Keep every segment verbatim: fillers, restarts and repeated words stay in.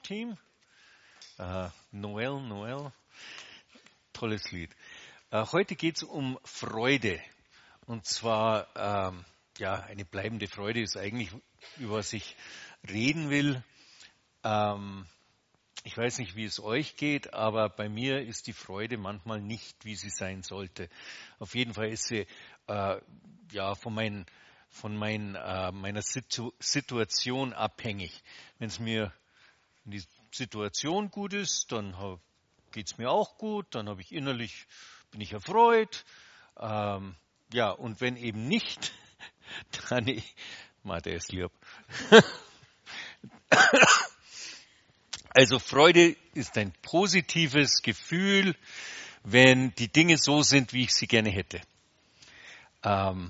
Worship-Team. Uh, Noel, Noel, tolles Lied. Uh, heute geht es um Freude. Und zwar, ähm, ja, eine bleibende Freude ist eigentlich, über was ich reden will. Ähm, ich weiß nicht, wie es euch geht, aber bei mir ist die Freude manchmal nicht, wie sie sein sollte. Auf jeden Fall ist sie äh, ja von, mein, von mein, äh, meiner Situ- Situation abhängig. Wenn es mir wenn die Situation gut ist, dann geht es mir auch gut, dann habe ich innerlich, bin ich erfreut. Ähm, ja, und wenn eben nicht, dann, ich, mal, der ist lieb. Also Freude ist ein positives Gefühl, wenn die Dinge so sind, wie ich sie gerne hätte. Ähm,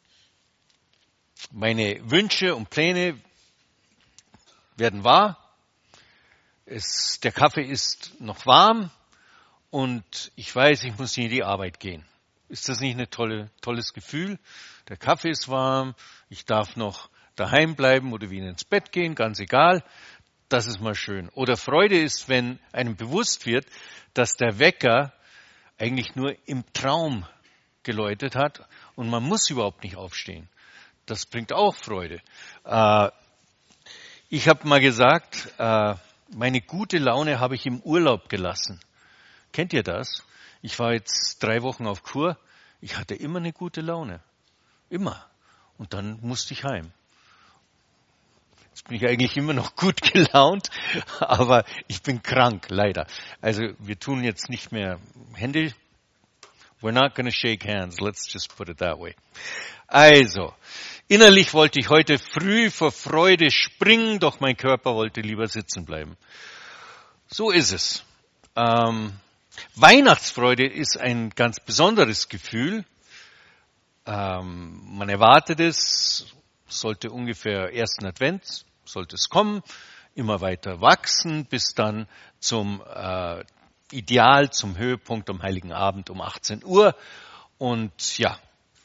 meine Wünsche und Pläne werden wahr. Es, der Kaffee ist noch warm und ich weiß, ich muss nicht in die Arbeit gehen. Ist das nicht ein tolle, tolles Gefühl? Der Kaffee ist warm, ich darf noch daheim bleiben oder wieder ins Bett gehen, ganz egal. Das ist mal schön. Oder Freude ist, wenn einem bewusst wird, dass der Wecker eigentlich nur im Traum geläutet hat und man muss überhaupt nicht aufstehen. Das bringt auch Freude. Äh, ich habe mal gesagt, äh, meine gute Laune habe ich im Urlaub gelassen. Kennt ihr das? Ich war jetzt drei Wochen auf Kur. Ich hatte immer eine gute Laune. Immer. Und dann musste ich heim. Jetzt bin ich eigentlich immer noch gut gelaunt, aber ich bin krank, leider. Also wir tun jetzt nicht mehr Hände. We're not going to shake hands. Let's just put it that way. Also, innerlich wollte ich heute früh vor Freude springen, doch mein Körper wollte lieber sitzen bleiben. So ist es. Ähm, Weihnachtsfreude ist ein ganz besonderes Gefühl. Ähm, man erwartet es, sollte ungefähr ersten Advent, sollte es kommen, immer weiter wachsen, bis dann zum äh, Ideal, zum Höhepunkt am Heiligen Abend um achtzehn Uhr. Und ja,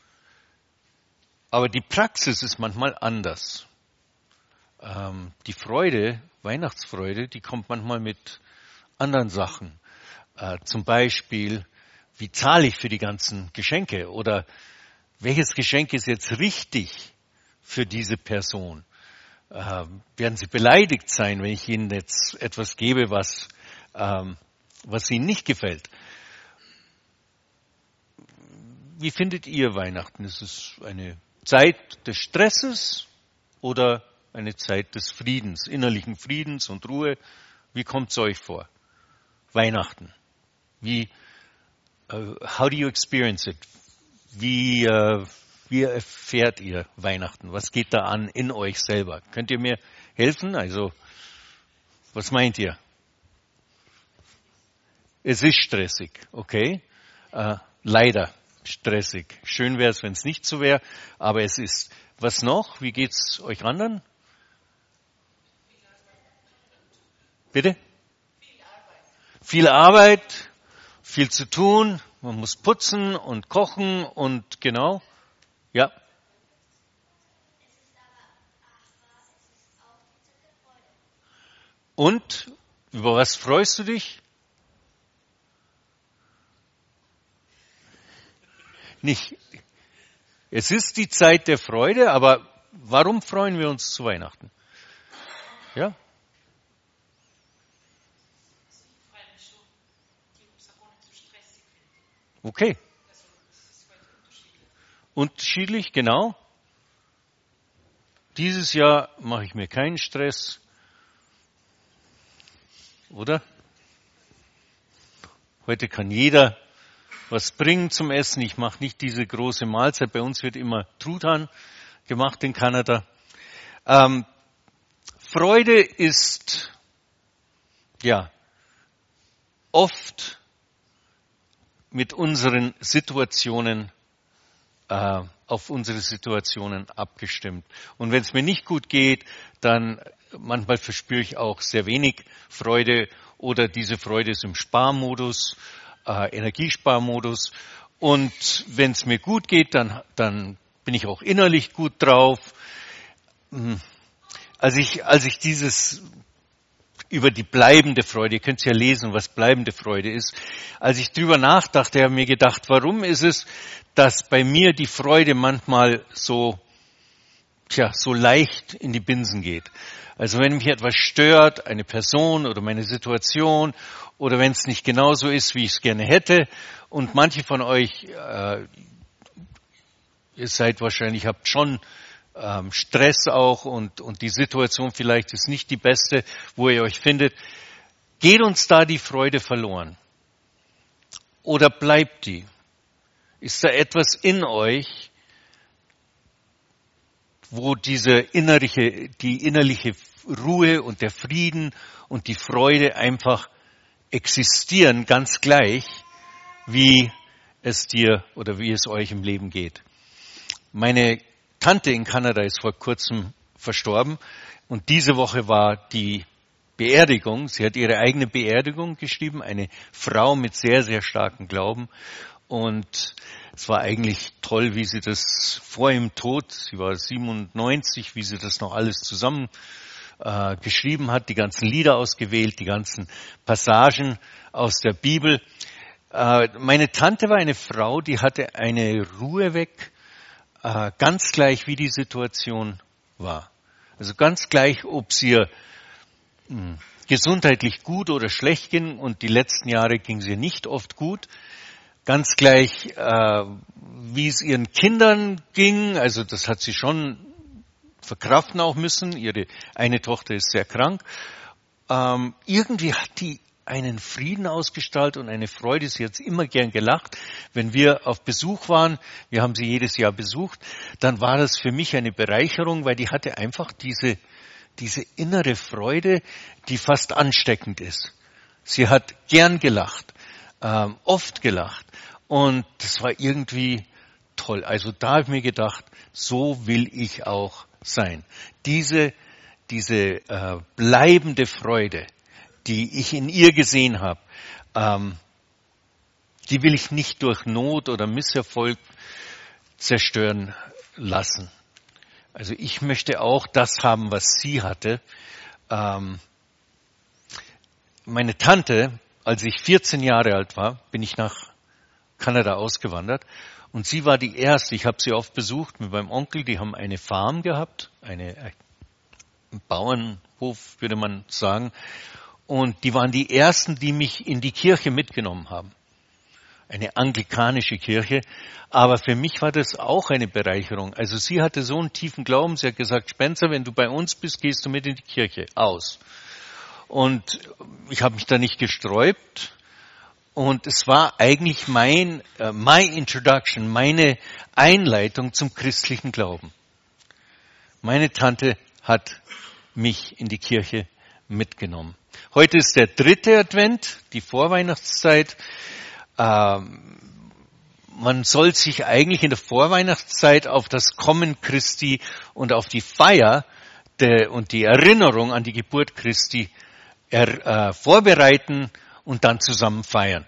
aber die Praxis ist manchmal anders. Ähm, die Freude, Weihnachtsfreude, die kommt manchmal mit anderen Sachen. Äh, zum Beispiel, wie zahle ich für die ganzen Geschenke? Oder welches Geschenk ist jetzt richtig für diese Person? Äh, werden sie beleidigt sein, wenn ich ihnen jetzt etwas gebe, was, ähm, was ihnen nicht gefällt? Wie findet ihr Weihnachten? Ist es eine Zeit des Stresses oder eine Zeit des Friedens, innerlichen Friedens und Ruhe? Wie kommt es euch vor? Weihnachten. Wie, uh, how do you experience it? Wie, uh, wie erfährt ihr Weihnachten? Was geht da an in euch selber? Könnt ihr mir helfen? Also, was meint ihr? Es ist stressig, okay? Uh, leider stressig. Schön wäre es, wenn es nicht so wäre, aber es ist. Was noch? Wie geht's euch anderen? Bitte? Viel Arbeit, viel zu tun, man muss putzen und kochen und genau, ja. Und, über was freust du dich? Nicht. Es ist die Zeit der Freude, aber warum freuen wir uns zu Weihnachten? Ja? Okay. Unterschiedlich, genau. Dieses Jahr mache ich mir keinen Stress. Oder? Heute kann jeder was bringen zum Essen. Ich mache nicht diese große Mahlzeit. Bei uns wird immer Truthahn gemacht in Kanada. Ähm, Freude ist, ja, oft mit unseren Situationen, äh, auf unsere Situationen abgestimmt. Und wenn es mir nicht gut geht, dann manchmal verspüre ich auch sehr wenig Freude oder diese Freude ist im Sparmodus, äh, Energiesparmodus. Und wenn es mir gut geht, dann, dann bin ich auch innerlich gut drauf. Als ich, als ich dieses über die bleibende Freude. Ihr könnt ja lesen, was bleibende Freude ist. Als ich drüber nachdachte, habe ich mir gedacht, warum ist es, dass bei mir die Freude manchmal so, tja, so leicht in die Binsen geht. Also wenn mich etwas stört, eine Person oder meine Situation, oder wenn es nicht genauso ist, wie ich es gerne hätte, und manche von euch, äh, ihr seid wahrscheinlich, habt schon ähm, Stress auch und, und die Situation vielleicht ist nicht die beste, wo ihr euch findet. Geht uns da die Freude verloren? Oder bleibt die? Ist da etwas in euch, wo diese innerliche, die innerliche Ruhe und der Frieden und die Freude einfach existieren, ganz gleich, wie es dir oder wie es euch im Leben geht? Meine Tante in Kanada ist vor kurzem verstorben und diese Woche war die Beerdigung. Sie hat ihre eigene Beerdigung geschrieben, eine Frau mit sehr, sehr starkem Glauben. Und es war eigentlich toll, wie sie das vor ihrem Tod, sie war siebenundneunzig, wie sie das noch alles zusammen äh, geschrieben hat, die ganzen Lieder ausgewählt, die ganzen Passagen aus der Bibel. Äh, meine Tante war eine Frau, die hatte eine Ruhe weg, äh, ganz gleich wie die Situation war. Also ganz gleich, ob es ihr mh, gesundheitlich gut oder schlecht ging, und die letzten Jahre ging es ihr nicht oft gut. Ganz gleich, äh, wie es ihren Kindern ging, also das hat sie schon verkraften auch müssen. Ihre eine Tochter ist sehr krank. Ähm, irgendwie hat die einen Frieden ausgestrahlt und eine Freude. Sie hat immer gern gelacht. Wenn wir auf Besuch waren, wir haben sie jedes Jahr besucht, dann war das für mich eine Bereicherung, weil die hatte einfach diese, diese innere Freude, die fast ansteckend ist. Sie hat gern gelacht, ähm, oft gelacht. Und das war irgendwie toll. Also da habe ich mir gedacht, so will ich auch sein. Diese, diese äh, bleibende Freude, die ich in ihr gesehen habe, ähm, die will ich nicht durch Not oder Misserfolg zerstören lassen. Also ich möchte auch das haben, was sie hatte. Ähm, meine Tante, als ich vierzehn Jahre alt war, bin ich nach Kanada ausgewandert. Und sie war die erste, ich habe sie oft besucht mit meinem Onkel, die haben eine Farm gehabt, eine, einen Bauernhof, würde man sagen. Und die waren die ersten, die mich in die Kirche mitgenommen haben. Eine anglikanische Kirche. Aber für mich war das auch eine Bereicherung. Also sie hatte so einen tiefen Glauben, sie hat gesagt, Spencer, wenn du bei uns bist, gehst du mit in die Kirche. Aus. Und ich habe mich da nicht gesträubt. Und es war eigentlich mein, uh, my introduction, meine Einleitung zum christlichen Glauben. Meine Tante hat mich in die Kirche mitgenommen. Heute ist der dritte Advent, die Vorweihnachtszeit. Ähm, man soll sich eigentlich in der Vorweihnachtszeit auf das Kommen Christi und auf die Feier der, und die Erinnerung an die Geburt Christi er, äh, vorbereiten und dann zusammen feiern.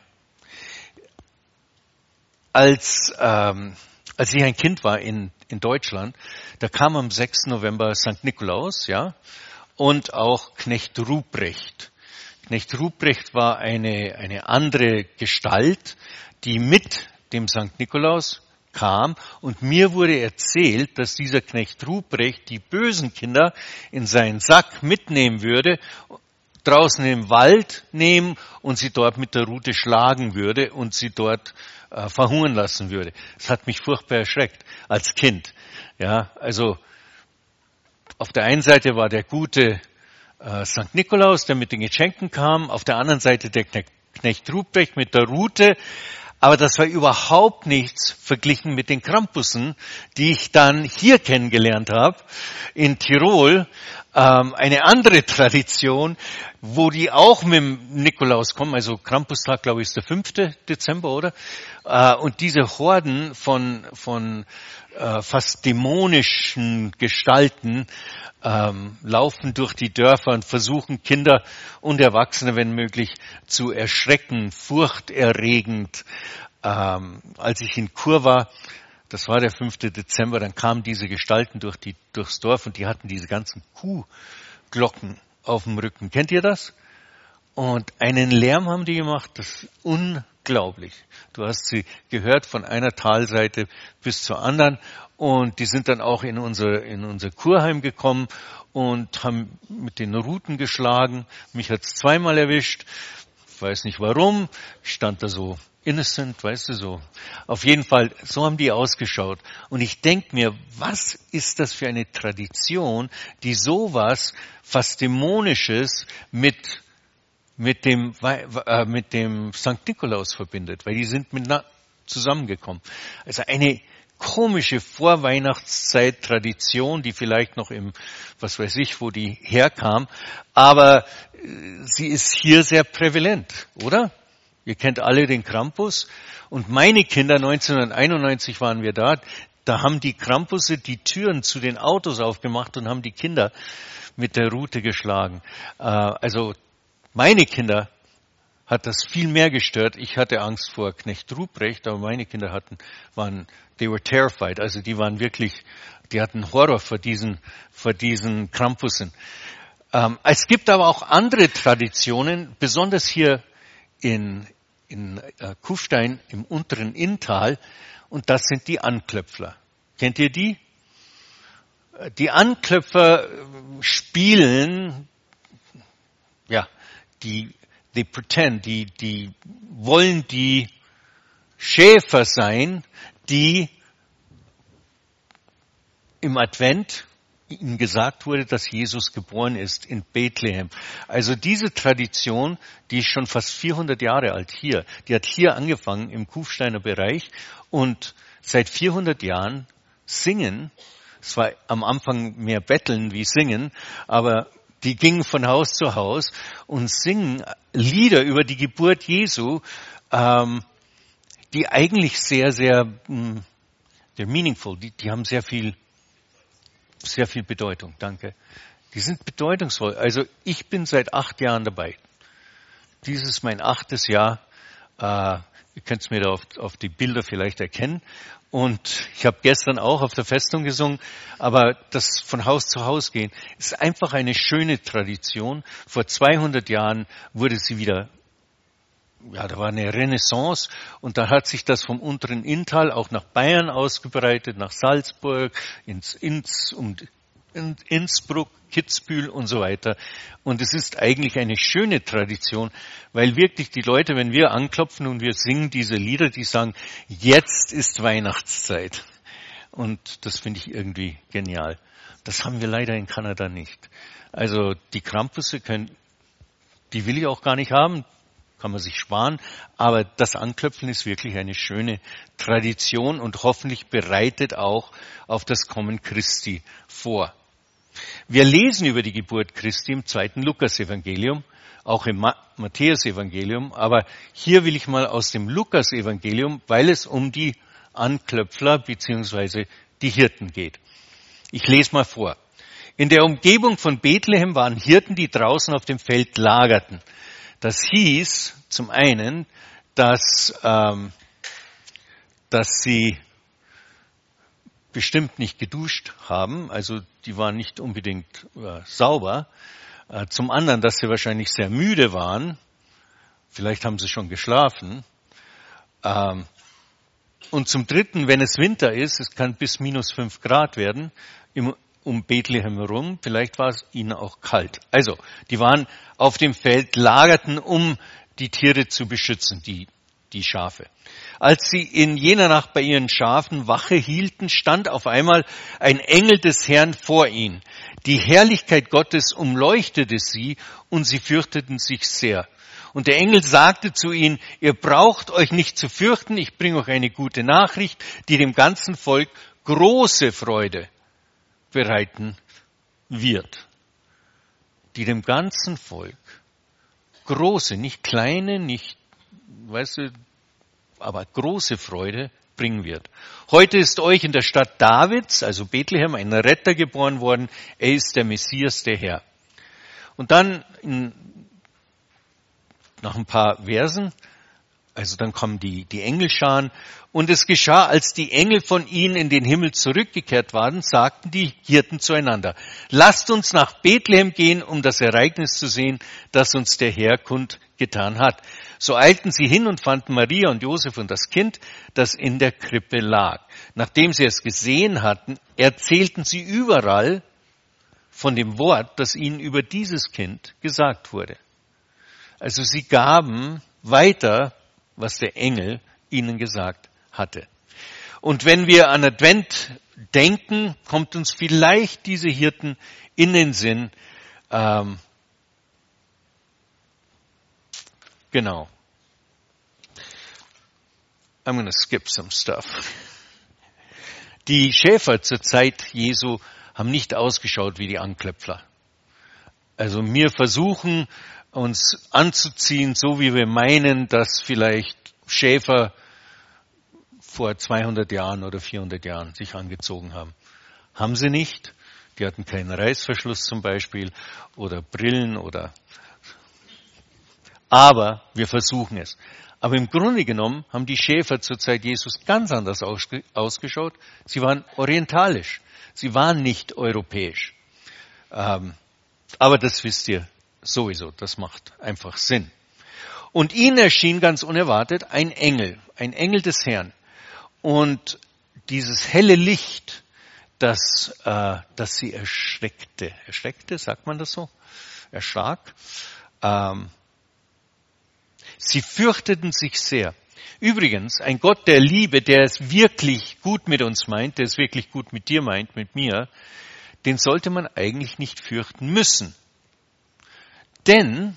Als, ähm, als ich ein Kind war in, in Deutschland, da kam am sechsten November Sankt Nikolaus, ja, und auch Knecht Ruprecht. Knecht Ruprecht war eine, eine andere Gestalt, die mit dem Sankt Nikolaus kam, und mir wurde erzählt, dass dieser Knecht Ruprecht die bösen Kinder in seinen Sack mitnehmen würde, draußen im Wald nehmen und sie dort mit der Rute schlagen würde und sie dort äh, verhungern lassen würde. Das hat mich furchtbar erschreckt als Kind. Ja, also auf der einen Seite war der gute äh, Sankt Nikolaus, der mit den Geschenken kam, auf der anderen Seite der Knecht, Knecht Ruprecht mit der Rute. Aber das war überhaupt nichts verglichen mit den Krampussen, die ich dann hier kennengelernt habe, in Tirol. Ähm, eine andere Tradition, wo die auch mit dem Nikolaus kommen. Also Krampustag, glaube ich, ist der fünfte Dezember, oder? Äh, und diese Horden von, von äh, fast dämonischen Gestalten ähm, laufen durch die Dörfer und versuchen, Kinder und Erwachsene, wenn möglich, zu erschrecken, furchterregend. Ähm, als ich in Chur war, das war der fünfte Dezember, dann kamen diese Gestalten durch die, durchs Dorf und die hatten diese ganzen Kuhglocken auf dem Rücken. Kennt ihr das? Und einen Lärm haben die gemacht, das ist unglaublich. Du hast sie gehört von einer Talseite bis zur anderen. Und die sind dann auch in unser, in unser Kurheim gekommen und haben mit den Ruten geschlagen. Mich hat's zweimal erwischt. Ich weiß nicht warum. Ich stand da so innocent, weißt du, so. Auf jeden Fall, so haben die ausgeschaut. Und ich denk mir, was ist das für eine Tradition, die sowas fast Dämonisches mit mit dem, äh, mit dem Sankt Nikolaus verbindet, weil die sind mit zusammengekommen. Also eine komische Vorweihnachtszeit-Tradition, die vielleicht noch im, was weiß ich, wo die herkam, aber äh, sie ist hier sehr prävalent, oder? Ihr kennt alle den Krampus und meine Kinder, neunzehnhunderteinundneunzig waren wir da, da haben die Krampusse die Türen zu den Autos aufgemacht und haben die Kinder mit der Rute geschlagen. Äh, also meine Kinder hat das viel mehr gestört. Ich hatte Angst vor Knecht Ruprecht, aber meine Kinder hatten, waren, they were terrified. Also die waren wirklich, die hatten Horror vor diesen, vor diesen Krampussen. Ähm, es gibt aber auch andere Traditionen, besonders hier in, in äh, Kufstein im unteren Inntal, und das sind die Anklöpfler. Kennt ihr die? Die Anklöpfer spielen, ja, die, they pretend, die, die wollen die Schäfer sein, die im Advent ihnen gesagt wurde, dass Jesus geboren ist in Bethlehem. Also diese Tradition, die ist schon fast vierhundert Jahre alt hier. Die hat hier angefangen im Kufsteiner Bereich und seit vierhundert Jahren singen, es war am Anfang mehr betteln wie singen, aber die gingen von Haus zu Haus und singen Lieder über die Geburt Jesu, ähm, die eigentlich sehr, sehr, mh, they're meaningful, die, die haben sehr viel, sehr viel Bedeutung, danke. Die sind bedeutungsvoll. Also ich bin seit acht Jahren dabei. Dieses ist mein achtes Jahr. Äh, ihr könnt es mir da auf, auf die Bilder vielleicht erkennen. Und ich habe gestern auch auf der Festung gesungen, aber das von Haus zu Haus gehen ist einfach eine schöne Tradition. Vor zweihundert Jahren wurde sie wieder, ja, da war eine Renaissance und da hat sich das vom unteren Inntal auch nach Bayern ausgebreitet, nach Salzburg, ins Inns, um in Innsbruck, Kitzbühel und so weiter. Und es ist eigentlich eine schöne Tradition, weil wirklich die Leute, wenn wir anklopfen und wir singen diese Lieder, die sagen, jetzt ist Weihnachtszeit. Und das finde ich irgendwie genial. Das haben wir leider in Kanada nicht. Also die Krampusse können, die will ich auch gar nicht haben, kann man sich sparen. Aber das Anklopfen ist wirklich eine schöne Tradition und hoffentlich bereitet auch auf das Kommen Christi vor. Wir lesen über die Geburt Christi im zweiten Lukas-Evangelium, auch im Matthäus-Evangelium, aber hier will ich mal aus dem Lukas-Evangelium, weil es um die Anklöpfler bzw. die Hirten geht. Ich lese mal vor. In der Umgebung von Bethlehem waren Hirten, die draußen auf dem Feld lagerten. Das hieß zum einen, dass, ähm, dass sie bestimmt nicht geduscht haben, also die waren nicht unbedingt äh, sauber. Äh, zum anderen, dass sie wahrscheinlich sehr müde waren, vielleicht haben sie schon geschlafen. Ähm, und zum dritten, wenn es Winter ist, es kann bis minus fünf Grad werden, im, um Bethlehem herum, vielleicht war es ihnen auch kalt. Also, die waren auf dem Feld, lagerten, um die Tiere zu beschützen, die die Schafe. Als sie in jener Nacht bei ihren Schafen Wache hielten, stand auf einmal ein Engel des Herrn vor ihnen. Die Herrlichkeit Gottes umleuchtete sie und sie fürchteten sich sehr. Und der Engel sagte zu ihnen, ihr braucht euch nicht zu fürchten, ich bringe euch eine gute Nachricht, die dem ganzen Volk große Freude bereiten wird. Die dem ganzen Volk große, nicht kleine, nicht weißt du, aber große Freude bringen wird. Heute ist euch in der Stadt Davids, also Bethlehem, ein Retter geboren worden. Er ist der Messias, der Herr. Und dann in, nach ein paar Versen Also dann kommen die, die Engelscharen. Und es geschah, als die Engel von ihnen in den Himmel zurückgekehrt waren, sagten die Hirten zueinander: Lasst uns nach Bethlehem gehen, um das Ereignis zu sehen, das uns der Herr kundgetan hat. So eilten sie hin und fanden Maria und Josef und das Kind, das in der Krippe lag. Nachdem sie es gesehen hatten, erzählten sie überall von dem Wort, das ihnen über dieses Kind gesagt wurde. Also sie gaben weiter, was der Engel ihnen gesagt hatte. Und wenn wir an Advent denken, kommt uns vielleicht diese Hirten in den Sinn. Ähm, genau. I'm going to skip some stuff. Die Schäfer zur Zeit Jesu haben nicht ausgeschaut wie die Anknöpfler. Also wir versuchen, uns anzuziehen, so wie wir meinen, dass vielleicht Schäfer vor zweihundert Jahren oder vierhundert Jahren sich angezogen haben. Haben sie nicht. Die hatten keinen Reißverschluss zum Beispiel oder Brillen oder. Aber wir versuchen es. Aber im Grunde genommen haben die Schäfer zur Zeit Jesus ganz anders ausgeschaut. Sie waren orientalisch. Sie waren nicht europäisch. Ähm, aber das wisst ihr sowieso. Das macht einfach Sinn. Und ihnen erschien ganz unerwartet ein Engel, ein Engel des Herrn. Und dieses helle Licht, das, äh, das sie erschreckte. Erschreckte, sagt man das so? Erschrak. Ähm, sie fürchteten sich sehr. Übrigens, ein Gott der Liebe, der es wirklich gut mit uns meint, der es wirklich gut mit dir meint, mit mir, den sollte man eigentlich nicht fürchten müssen. Denn,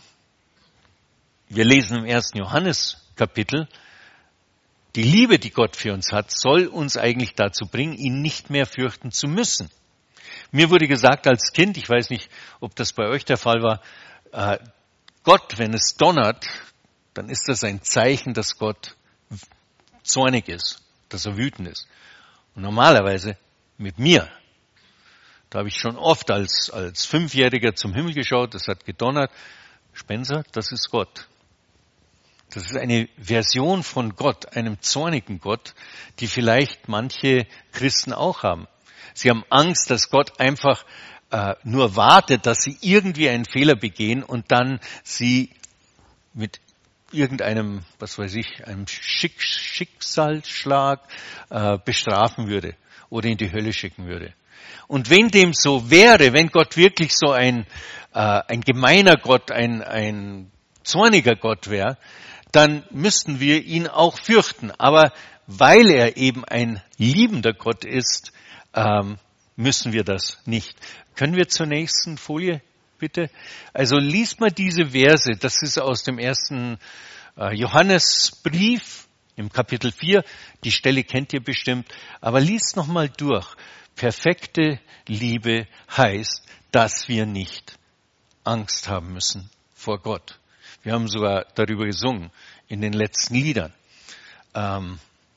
wir lesen im ersten Johannes-Kapitel, die Liebe, die Gott für uns hat, soll uns eigentlich dazu bringen, ihn nicht mehr fürchten zu müssen. Mir wurde gesagt als Kind, ich weiß nicht, ob das bei euch der Fall war, äh, Gott, wenn es donnert, dann ist das ein Zeichen, dass Gott zornig ist, dass er wütend ist. Und normalerweise mit mir, da habe ich schon oft als, als Fünfjähriger zum Himmel geschaut, das hat gedonnert. Spencer, das ist Gott. Das ist eine Version von Gott, einem zornigen Gott, die vielleicht manche Christen auch haben. Sie haben Angst, dass Gott einfach äh, nur wartet, dass sie irgendwie einen Fehler begehen und dann sie mit irgendeinem, was weiß ich, einem Schick, Schicksalsschlag äh, bestrafen würde oder in die Hölle schicken würde. Und wenn dem so wäre, wenn Gott wirklich so ein, äh, ein gemeiner Gott, ein, ein zorniger Gott wäre, dann müssten wir ihn auch fürchten. Aber weil er eben ein liebender Gott ist, ähm, müssen wir das nicht. Können wir zur nächsten Folie, bitte? Also liest mal diese Verse, das ist aus dem ersten äh, Johannesbrief im Kapitel vier. Die Stelle kennt ihr bestimmt, aber liest noch mal durch. Perfekte Liebe heißt, dass wir nicht Angst haben müssen vor Gott. Wir haben sogar darüber gesungen in den letzten Liedern. Ähm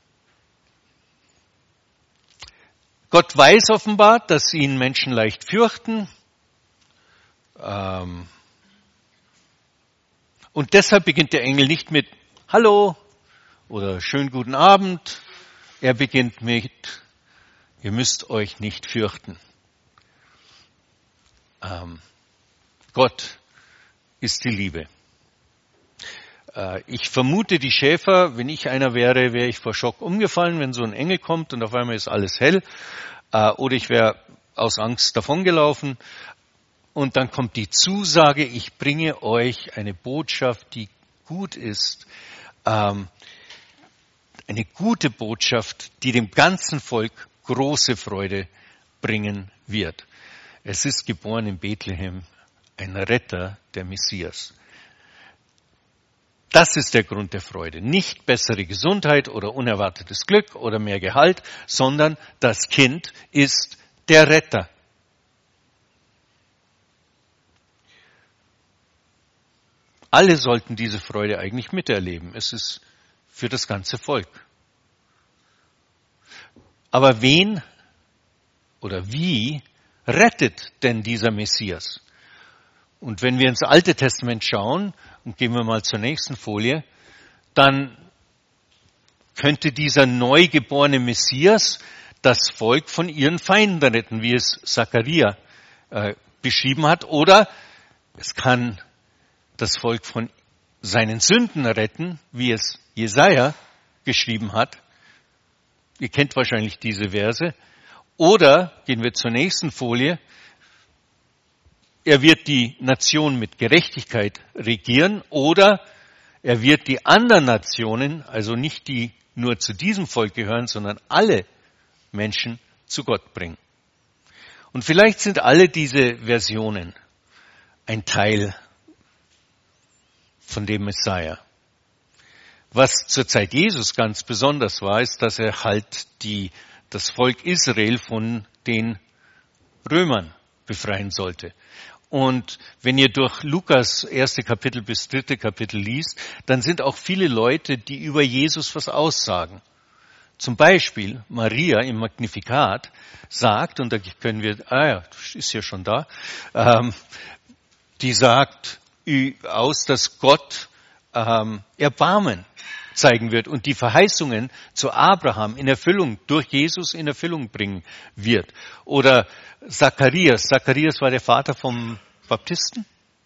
Gott weiß offenbar, dass ihn Menschen leicht fürchten. Ähm Und deshalb beginnt der Engel nicht mit Hallo oder schönen guten Abend. Er beginnt mit Ihr müsst euch nicht fürchten. Ähm Gott ist die Liebe. Äh, ich vermute, die Schäfer, wenn ich einer wäre, wäre ich vor Schock umgefallen, wenn so ein Engel kommt und auf einmal ist alles hell. Äh, oder ich wäre aus Angst davongelaufen. Und dann kommt die Zusage, ich bringe euch eine Botschaft, die gut ist. Ähm, eine gute Botschaft, die dem ganzen Volk große Freude bringen wird. Es ist geboren in Bethlehem ein Retter, der Messias. Das ist der Grund der Freude. Nicht bessere Gesundheit oder unerwartetes Glück oder mehr Gehalt, sondern das Kind ist der Retter. Alle sollten diese Freude eigentlich miterleben. Es ist für das ganze Volk. Aber wen oder wie rettet denn dieser Messias? Und wenn wir ins Alte Testament schauen, und gehen wir mal zur nächsten Folie, dann könnte dieser neugeborene Messias das Volk von ihren Feinden retten, wie es Zachariah äh, beschrieben hat. Oder es kann das Volk von seinen Sünden retten, wie es Jesaja geschrieben hat. Ihr kennt wahrscheinlich diese Verse. Oder, gehen wir zur nächsten Folie, er wird die Nation mit Gerechtigkeit regieren oder er wird die anderen Nationen, also nicht die nur zu diesem Volk gehören, sondern alle Menschen zu Gott bringen. Und vielleicht sind alle diese Versionen ein Teil von dem Messiah. Was zur Zeit Jesus ganz besonders war, ist, dass er halt die, das Volk Israel von den Römern befreien sollte. Und wenn ihr durch Lukas erste Kapitel bis dritte Kapitel liest, dann sind auch viele Leute, die über Jesus was aussagen. Zum Beispiel Maria im Magnificat sagt, und da können wir, ah ja, ist ja schon da, ähm, die sagt aus, dass Gott ähm, Erbarmen zeigen wird und die Verheißungen zu Abraham in Erfüllung, durch Jesus in Erfüllung bringen wird. Oder Zacharias. Zacharias war der Vater vom Baptisten?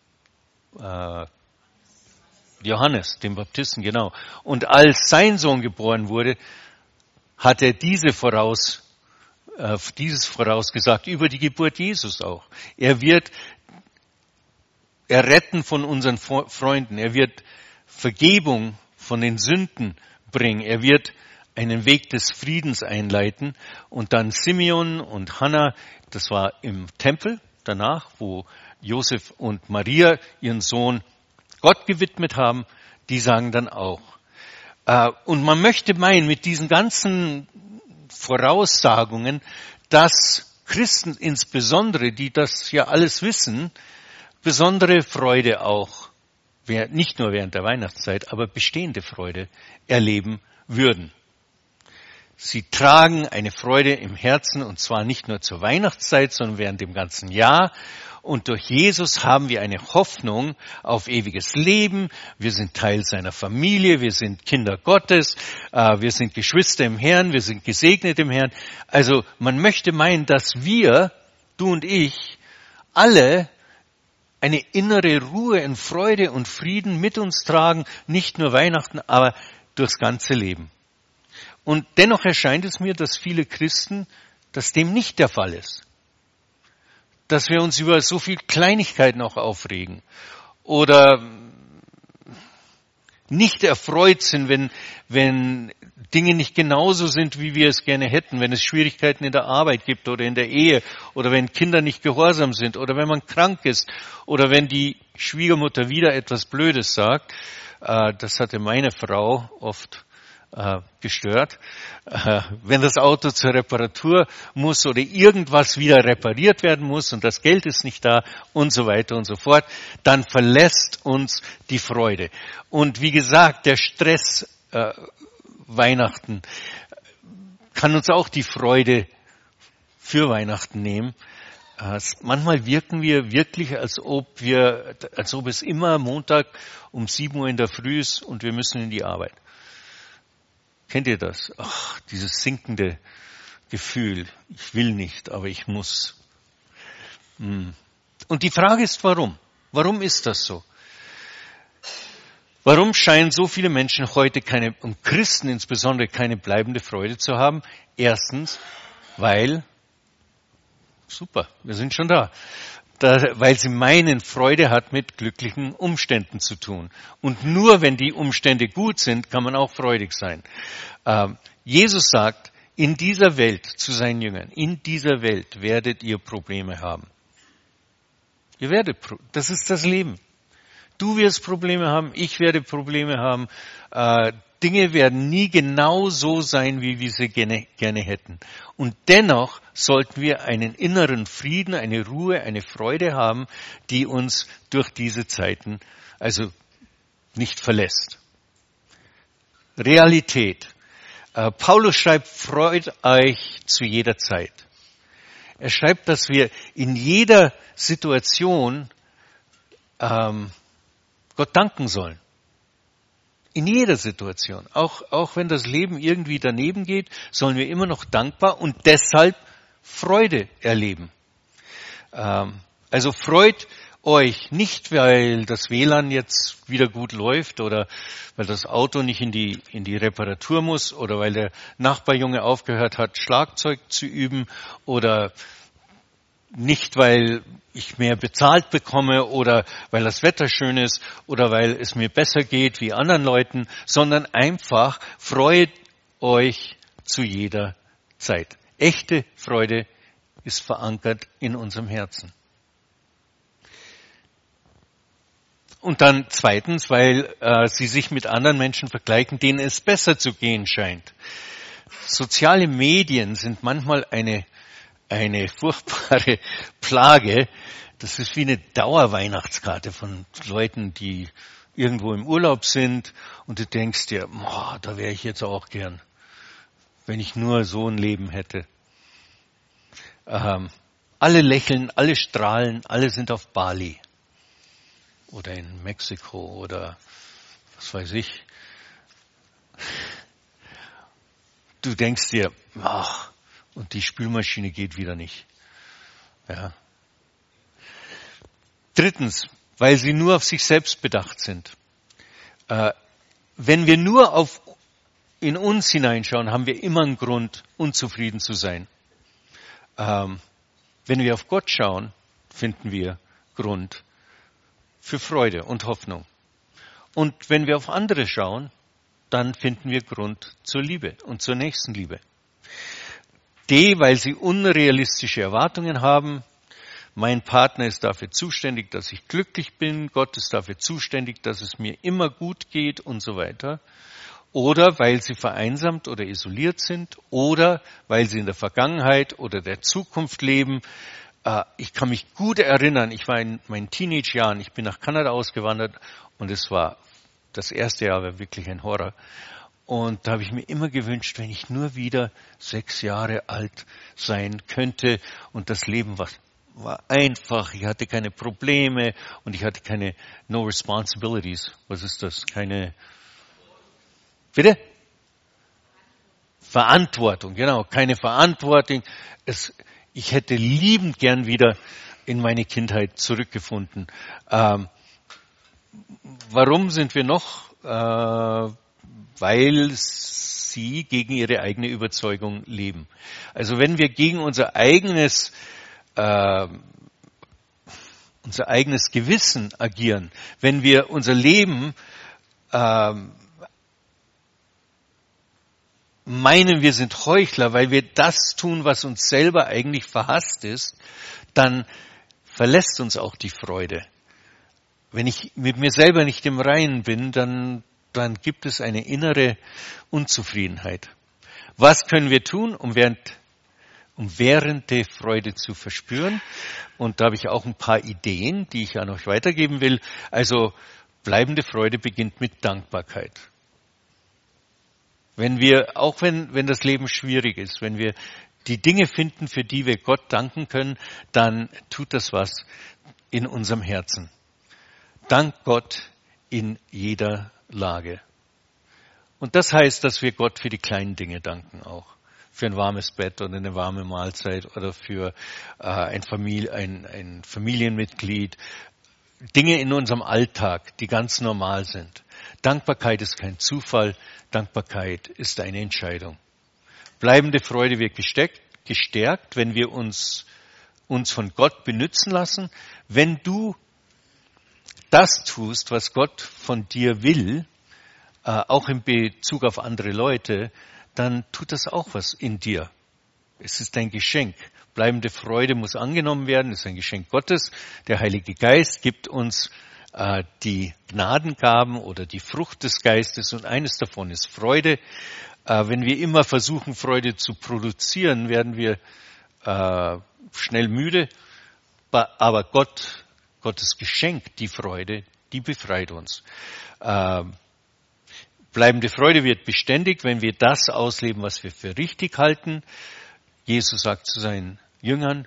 Äh, Johannes, dem Baptisten, genau. Und als sein Sohn geboren wurde, hat er diese voraus, äh, dieses vorausgesagt über die Geburt Jesus auch. Er wird erretten von unseren Freunden. Er wird Vergebung von den Sünden bringen. Er wird einen Weg des Friedens einleiten. Und dann Simeon und Hannah, das war im Tempel danach, wo Josef und Maria ihren Sohn Gott gewidmet haben, die sagen dann auch. Und man möchte meinen, mit diesen ganzen Voraussagungen, dass Christen insbesondere, die das ja alles wissen, besondere Freude auch, nicht nur während der Weihnachtszeit, aber bestehende Freude erleben würden. Sie tragen eine Freude im Herzen und zwar nicht nur zur Weihnachtszeit, sondern während dem ganzen Jahr. Und durch Jesus haben wir eine Hoffnung auf ewiges Leben. Wir sind Teil seiner Familie, wir sind Kinder Gottes, wir sind Geschwister im Herrn, wir sind gesegnet im Herrn. Also man möchte meinen, dass wir, du und ich, alle eine innere Ruhe und Freude und Frieden mit uns tragen, nicht nur Weihnachten, aber durchs ganze Leben. Und dennoch erscheint es mir, dass viele Christen, dass dem nicht der Fall ist. Dass wir uns über so viel Kleinigkeiten auch aufregen oder nicht erfreut sind, wenn, wenn Dinge nicht genauso sind, wie wir es gerne hätten, wenn es Schwierigkeiten in der Arbeit gibt oder in der Ehe oder wenn Kinder nicht gehorsam sind oder wenn man krank ist oder wenn die Schwiegermutter wieder etwas Blödes sagt. Das hatte meine Frau oft gestört. Wenn das Auto zur Reparatur muss oder irgendwas wieder repariert werden muss und das Geld ist nicht da und so weiter und so fort, dann verlässt uns die Freude. Und wie gesagt, der Stress äh, Weihnachten kann uns auch die Freude für Weihnachten nehmen. Äh, manchmal wirken wir wirklich, als ob wir, als ob es immer Montag um sieben Uhr in der Früh ist und wir müssen in die Arbeit. Kennt ihr das? Ach, dieses sinkende Gefühl. Ich will nicht, aber ich muss. Und die Frage ist, warum? Warum ist das so? Warum scheinen so viele Menschen heute keine, und Christen insbesondere, keine bleibende Freude zu haben? Erstens, weil, super, wir sind schon da. Da, weil sie meinen, Freude hat mit glücklichen Umständen zu tun. Und nur wenn die Umstände gut sind, kann man auch freudig sein. Ähm, Jesus sagt, in dieser Welt, zu seinen Jüngern, in dieser Welt werdet ihr Probleme haben. Ihr werdet, das ist das Leben. Du wirst Probleme haben, ich werde Probleme haben. Äh, Dinge werden nie genau so sein, wie wir sie gerne, gerne hätten. Und dennoch sollten wir einen inneren Frieden, eine Ruhe, eine Freude haben, die uns durch diese Zeiten also nicht verlässt. Realität. Äh, Paulus schreibt, freut euch zu jeder Zeit. Er schreibt, dass wir in jeder Situation ähm, Gott danken sollen. In jeder Situation. Auch, auch wenn das Leben irgendwie daneben geht, sollen wir immer noch dankbar und deshalb Freude erleben. Ähm, also freut euch nicht, weil das W L A N jetzt wieder gut läuft oder weil das Auto nicht in die, in die Reparatur muss oder weil der Nachbarjunge aufgehört hat, Schlagzeug zu üben oder nicht, weil ich mehr bezahlt bekomme oder weil das Wetter schön ist oder weil es mir besser geht wie anderen Leuten, sondern einfach freut euch zu jeder Zeit. Echte Freude ist verankert in unserem Herzen. Und dann zweitens, weil äh, sie sich mit anderen Menschen vergleichen, denen es besser zu gehen scheint. Soziale Medien sind manchmal eine eine furchtbare Plage. Das ist wie eine Dauerweihnachtskarte von Leuten, die irgendwo im Urlaub sind und du denkst dir, boah, da wäre ich jetzt auch gern, wenn ich nur so ein Leben hätte. Ähm, alle lächeln, alle strahlen, alle sind auf Bali oder in Mexiko oder was weiß ich. Du denkst dir, ach, und die Spülmaschine geht wieder nicht. Ja. Drittens, weil sie nur auf sich selbst bedacht sind. Äh, wenn wir nur auf in uns hineinschauen, haben wir immer einen Grund, unzufrieden zu sein. Ähm, wenn wir auf Gott schauen, finden wir Grund für Freude und Hoffnung. Und wenn wir auf andere schauen, dann finden wir Grund zur Liebe und zur Nächstenliebe. D, weil sie unrealistische Erwartungen haben. Mein Partner ist dafür zuständig, dass ich glücklich bin. Gott ist dafür zuständig, dass es mir immer gut geht und so weiter. Oder weil sie vereinsamt oder isoliert sind. Oder weil sie in der Vergangenheit oder der Zukunft leben. Ich kann mich gut erinnern, ich war in meinen Teenage-Jahren, ich bin nach Kanada ausgewandert und es war, das erste Jahr war wirklich ein Horror. Und da habe ich mir immer gewünscht, wenn ich nur wieder sechs Jahre alt sein könnte. Und das Leben war, war einfach. Ich hatte keine Probleme und ich hatte keine no responsibilities. Was ist das? Keine, bitte? Verantwortung, genau. Keine Verantwortung. Es, ich hätte liebend gern wieder in meine Kindheit zurückgefunden. Ähm, warum sind wir noch? Äh, weil sie gegen ihre eigene Überzeugung leben. Also wenn wir gegen unser eigenes, äh, unser eigenes Gewissen agieren, wenn wir unser Leben äh, meinen, wir sind Heuchler, weil wir das tun, was uns selber eigentlich verhasst ist, dann verlässt uns auch die Freude. Wenn ich mit mir selber nicht im Reinen bin, dann dann gibt es eine innere Unzufriedenheit. Was können wir tun, um während, um währende Freude zu verspüren? Und da habe ich auch ein paar Ideen, die ich an euch weitergeben will. Also bleibende Freude beginnt mit Dankbarkeit. Wenn wir, auch wenn, wenn das Leben schwierig ist, wenn wir die Dinge finden, für die wir Gott danken können, dann tut das was in unserem Herzen. Dank Gott in jeder Lage. Und das heißt, dass wir Gott für die kleinen Dinge danken auch. Für ein warmes Bett oder eine warme Mahlzeit oder für äh, ein, Familie, ein, ein Familienmitglied. Dinge in unserem Alltag, die ganz normal sind. Dankbarkeit ist kein Zufall, Dankbarkeit ist eine Entscheidung. Bleibende Freude wird gesteckt, gestärkt, wenn wir uns, uns von Gott benützen lassen. Wenn du das tust, was Gott von dir will, äh, auch in Bezug auf andere Leute, dann tut das auch was in dir. Es ist ein Geschenk. Bleibende Freude muss angenommen werden, es ist ein Geschenk Gottes. Der Heilige Geist gibt uns äh, die Gnadengaben oder die Frucht des Geistes und eines davon ist Freude. Äh, wenn wir immer versuchen, Freude zu produzieren, werden wir äh, schnell müde, aber Gott Gottes Geschenk, die Freude, die befreit uns. Ähm, bleibende Freude wird beständig, wenn wir das ausleben, was wir für richtig halten. Jesus sagt zu seinen Jüngern,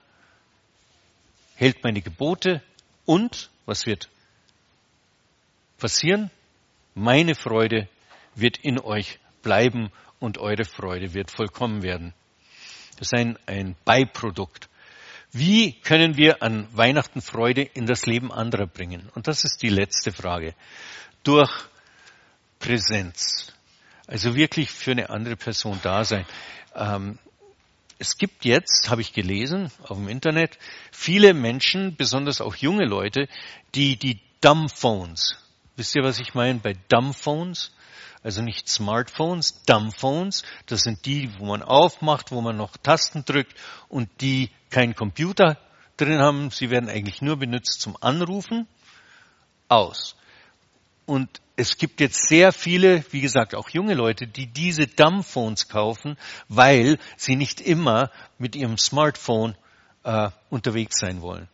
hält meine Gebote und, was wird passieren? Meine Freude wird in euch bleiben und eure Freude wird vollkommen werden. Das ist ein, ein Beiprodukt. Wie können wir an Weihnachten Freude in das Leben anderer bringen? Und das ist die letzte Frage. Durch Präsenz. Also wirklich für eine andere Person da sein. Ähm, es gibt jetzt, habe ich gelesen auf dem Internet, viele Menschen, besonders auch junge Leute, die die Dumbphones, wisst ihr, was ich meine bei Dumbphones? Also nicht Smartphones, Dumbphones, das sind die, wo man aufmacht, wo man noch Tasten drückt und die keinen Computer drin haben. Sie werden eigentlich nur benutzt zum Anrufen. Aus. Und es gibt jetzt sehr viele, wie gesagt, auch junge Leute, die diese Dumbphones kaufen, weil sie nicht immer mit ihrem Smartphone äh, unterwegs sein wollen.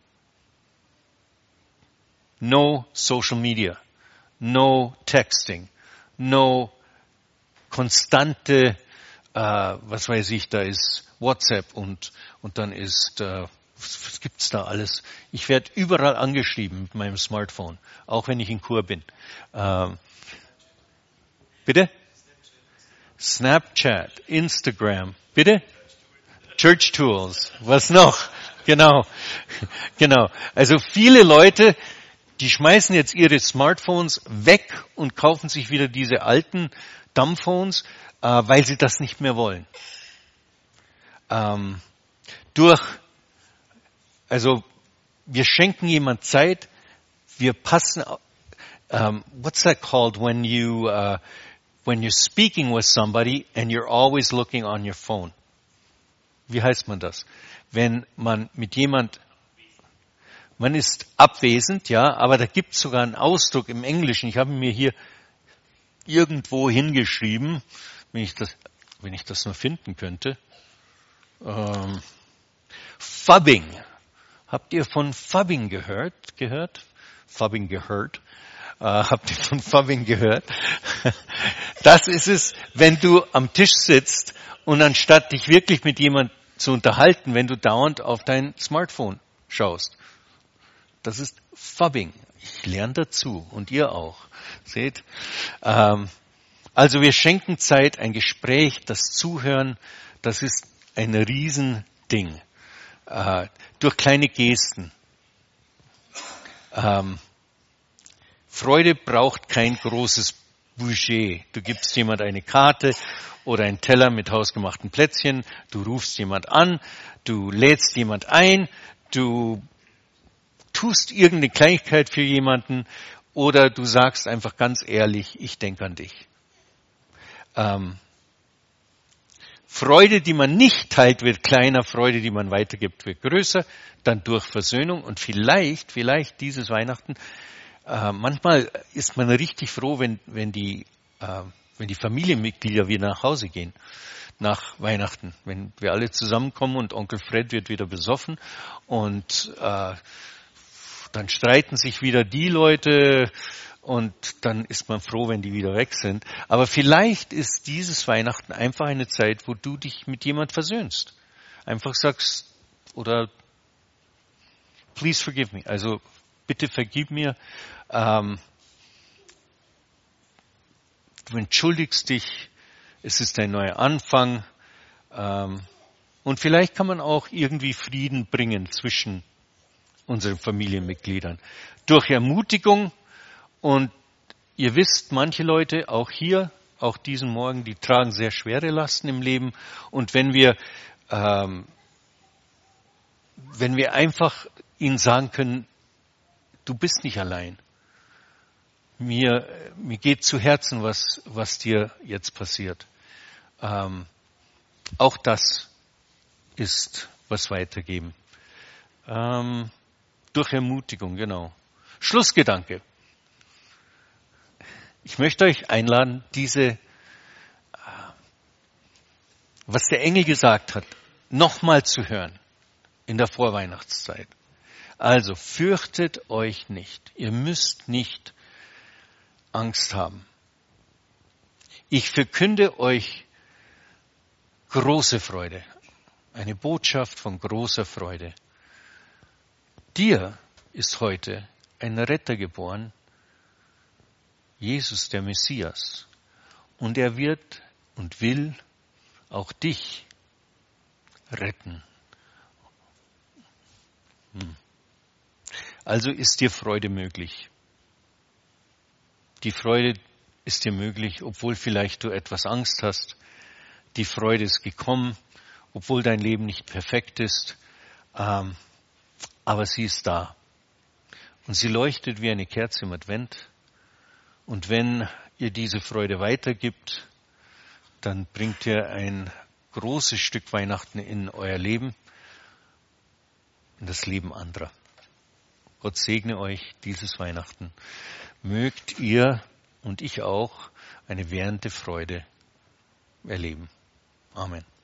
No Social Media, no Texting, no konstante, äh, was weiß ich, da ist WhatsApp und und dann ist, äh, was, was gibt's da alles? Ich werde überall angeschrieben mit meinem Smartphone, auch wenn ich in Chur bin. Ähm, bitte? Snapchat, Instagram, bitte? Church Tools, was noch? Genau, genau. Also viele Leute, die schmeißen jetzt ihre Smartphones weg und kaufen sich wieder diese alten Dumbphones, äh, weil sie das nicht mehr wollen. Ähm, durch, also wir schenken jemand Zeit, wir passen, um, what's that called when you, uh, when you're speaking with somebody and you're always looking on your phone? Wie heißt man das? Wenn man mit jemand, man ist abwesend, ja, aber da gibt es sogar einen Ausdruck im Englischen. Ich habe mir hier irgendwo hingeschrieben, wenn ich das, wenn ich das nur finden könnte. Ähm, Fubbing. Habt ihr von Fubbing gehört? Gehört? Fubbing gehört? Äh, habt ihr von Fubbing gehört? Das ist es, wenn du am Tisch sitzt und anstatt dich wirklich mit jemand zu unterhalten, wenn du dauernd auf dein Smartphone schaust. Das ist Fubbing. Ich lerne dazu und ihr auch. Seht? Ähm, also wir schenken Zeit, ein Gespräch, das Zuhören, das ist ein Riesending. Äh, durch kleine Gesten. Ähm, Freude braucht kein großes Budget. Du gibst jemand eine Karte oder einen Teller mit hausgemachten Plätzchen, du rufst jemand an, du lädst jemand ein, du tust irgendeine Kleinigkeit für jemanden oder du sagst einfach ganz ehrlich, ich denke an dich. Ähm, Freude, die man nicht teilt, wird kleiner, Freude, die man weitergibt, wird größer, dann durch Versöhnung und vielleicht, vielleicht dieses Weihnachten, äh, manchmal ist man richtig froh, wenn, wenn die, äh, wenn die Familienmitglieder wieder nach Hause gehen, nach Weihnachten, wenn wir alle zusammenkommen und Onkel Fred wird wieder besoffen und äh, dann streiten sich wieder die Leute und dann ist man froh, wenn die wieder weg sind. Aber vielleicht ist dieses Weihnachten einfach eine Zeit, wo du dich mit jemand versöhnst. Einfach sagst, oder please forgive me, also bitte vergib mir. Ähm, du entschuldigst dich, es ist ein neuer Anfang. Ähm, und vielleicht kann man auch irgendwie Frieden bringen zwischen unseren Familienmitgliedern. Durch Ermutigung. Und ihr wisst, manche Leute, auch hier, auch diesen Morgen, die tragen sehr schwere Lasten im Leben. Und wenn wir, ähm, wenn wir einfach ihnen sagen können, du bist nicht allein. Mir, mir geht zu Herzen, was, was dir jetzt passiert. Ähm, auch das ist was weitergeben. Ähm, durch Ermutigung, genau. Schlussgedanke. Ich möchte euch einladen, diese, was der Engel gesagt hat, nochmal zu hören in der Vorweihnachtszeit. Also fürchtet euch nicht. Ihr müsst nicht Angst haben. Ich verkünde euch große Freude. Eine Botschaft von großer Freude. Dir ist heute ein Retter geboren, Jesus, der Messias. Und er wird und will auch dich retten. Hm. Also ist dir Freude möglich. Die Freude ist dir möglich, obwohl vielleicht du etwas Angst hast. Die Freude ist gekommen, obwohl dein Leben nicht perfekt ist. Ähm, aber sie ist da. Und sie leuchtet wie eine Kerze im Advent. Und wenn ihr diese Freude weitergibt, dann bringt ihr ein großes Stück Weihnachten in euer Leben, in das Leben anderer. Gott segne euch dieses Weihnachten. Mögt ihr und ich auch eine währende Freude erleben. Amen.